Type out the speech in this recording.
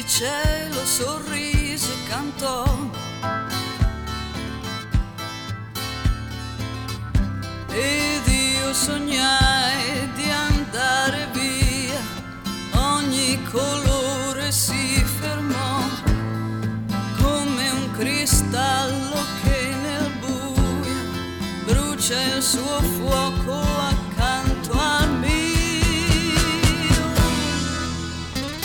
cielo sorrise e cantò. Ed io sognai di andare via, ogni colore si fermò, come un cristallo che nel buio brucia il suo fuoco a